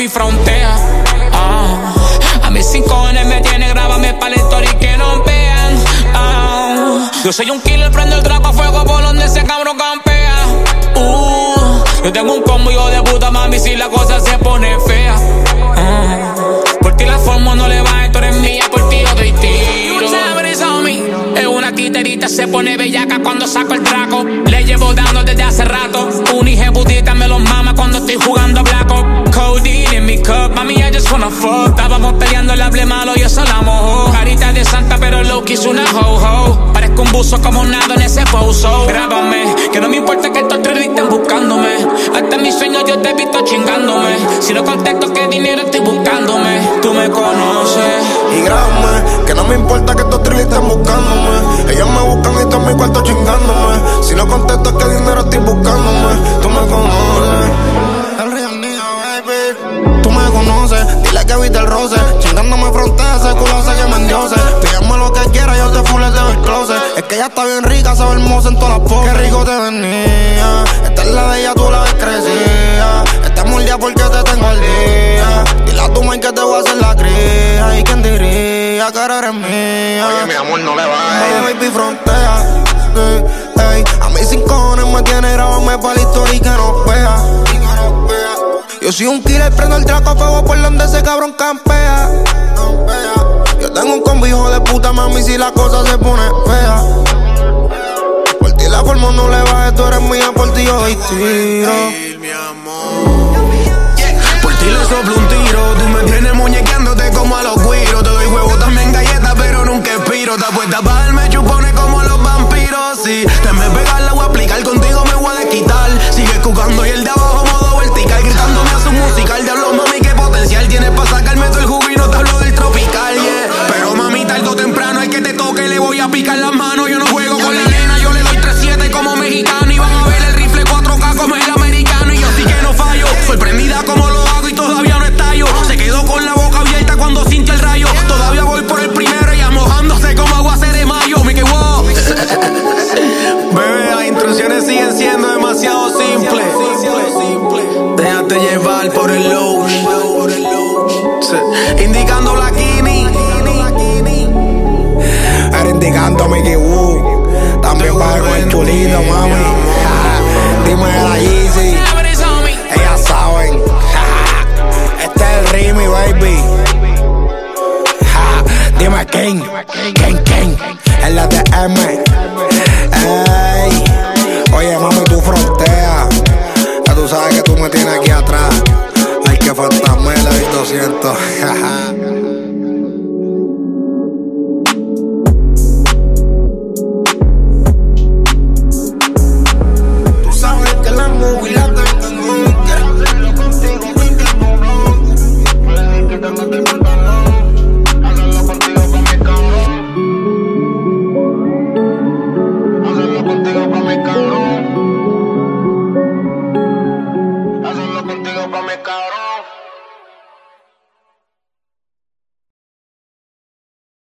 baby frontea. A mis 5 cojones me tiene, grábame pa' la historia y que no vean. Yo soy un killer, prendo el trapo a fuego por donde ese cabrón campea. Yo tengo un combo, hijo de puta, mami, si la cosa se pone fea. Por ti la forma no le va, tú eres mía, por ti yo doy tiro. Es una titerita, se pone bellaca cuando saco el traco. Le llevo dando desde hace rato. Un hijebutita me los mama cuando estoy jugando a Blacko. Codeine en mi cup, mami, I just wanna fuck. Estábamos peleando, el hable malo y eso la mojó. Carita de santa, pero Loki es una ho-ho. Parezco un buzo como nado en ese pozo. Grábame, que no me importa que estos tres estén buscándome. Hasta en mis sueños yo te he visto chingándome. Si no contesto que dinero estoy buscándome. Tú me conoces. Y grábame, que no me importa que estos tres estén buscándome. Ellos me buscan y estoy en mi cuarto chingándome. Si no contesto que dinero estoy buscándome. Tú me conoces. El real nigga, baby. Tú me conoces, dile que viste el roce. Chingándome frontea, ese culo hace que me endiose. Pídeme lo que quieras, yo te fuleteo el closet. Es que ella está bien rica, sabe hermosa en todas las poses. Qué rico te venía. Esta es la de ella, tú la ves crecida. Estás mordida porque te tengo al día. Dile a tu man que te voy a hacer la cría. ¿Y quién diría que eres mía? Oye, mi amor, no le vayas. Oye, baby, frontea. A mí 5 cojones me tiene, grábame pa' la historia y que nos vea. Yo soy un killer, prendo el traco a fuego por donde ese cabrón campea. Yo tengo un combo, hijo de puta, mami, si la cosa se pone fea. Por ti la forma no le bajes, tú eres mía, por ti yo doy tiro. Por ti le soplo un tiro, tú me tienes muñequeándote como a los güiros. Te doy huevo, también galletas, pero nunca expiro. Te apuestas pa' darme chupones como a los vampiros, sí. Te me pegas, la voy a aplicar, contigo me voy a desquitar. Sigue cucando y el de abajo modo vertical, gritándome a su musical. Diablo, mami, qué potencial tienes pa' sacarme todo el jugo y no te hablo del tropical, yeah. Pero mami, tarde o temprano hay que te toque, le voy a picar las manos. Yo no juego con la nena, yo le doy 3-7 como mexicano. Y van a ver el rifle 4K como el americano. Y yo sí que no fallo, sorprendida como lo hago y todavía no estallo. Se quedó con la boca abierta cuando sintió el rayo. Todavía voy por el primero, ella mojándose como aguacero de mayo. Me quedo. Bebé, las instrucciones siguen siendo demasiado simples. Déjate llevar por el low. Indicando la Kini. Era indicando Mickey Woo. También va con el chulito, mami. Dime de la Yeezy. Ellas saben. Este es el Rimi, baby. Dime King. El ATM.